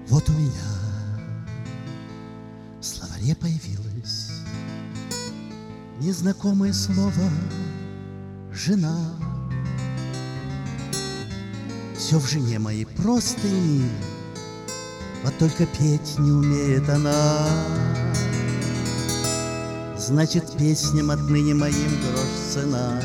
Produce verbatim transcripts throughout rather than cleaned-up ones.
Вот у меня в словаре появилось незнакомое слово «жена». Все в жене моей просто и мило, вот только петь не умеет она. Значит, песням отныне моим грош цена.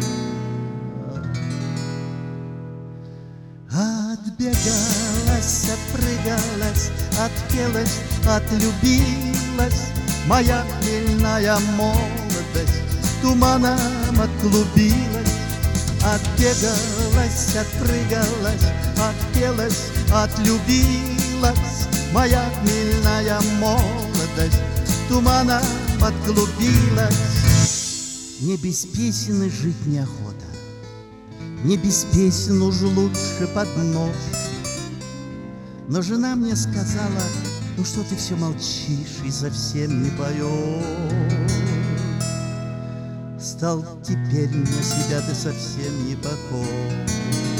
Отбегалась, отпрыгалась, отпелась, отлюбилась моя хмельная молодость, туманом отклубилась. Отбегалась, отпрыгалась, отпелась, отлюбилась моя хмельная молодость, туманом отклубилась. Мне без песен жить неохота, мне без песен уж лучше под нож. Но жена мне сказала: ну что ты все молчишь и совсем не поешь? Стал теперь на себя ты совсем не похож.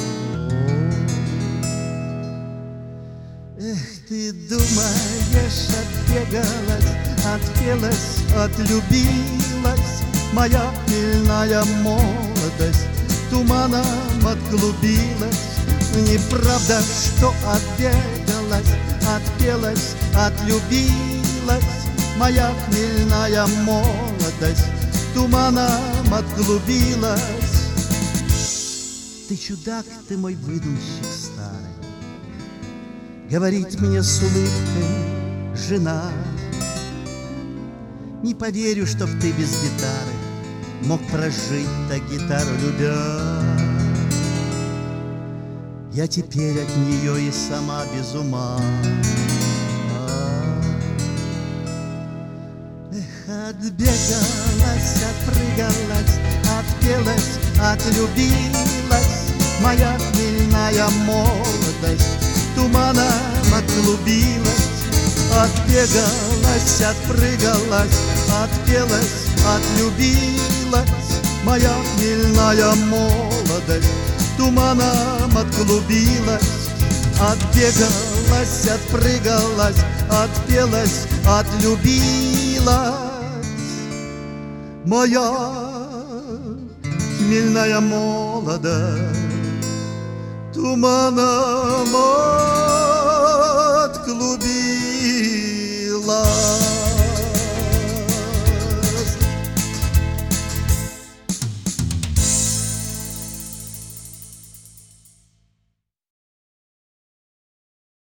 Эх, ты думаешь, отбегалась, отпелась, отлюбилась моя хмельная молодость, туманом отклубилась. Неправда, что отбегалась, отпелась, отлюбилась моя хмельная молодость, туманом отклубилась. Ты чудак, ты мой выдумщик старый, говорит мне с улыбкой жена. Не поверю, чтоб ты без гитары мог прожить, так гитару любя. Я теперь от нее и сама без ума. Эх, отбегалась, отпрыгалась, отпелась, отлюбилась моя хмельная молодость, туманом отклубилась. Отбегалась, отпрыгалась, отпелась, отлюбилась моя хмельная молодость, туманом отклубилась. Отбегалась, отпрыгалась, отпелась, отлюбилась моя хмельная молодость, туманом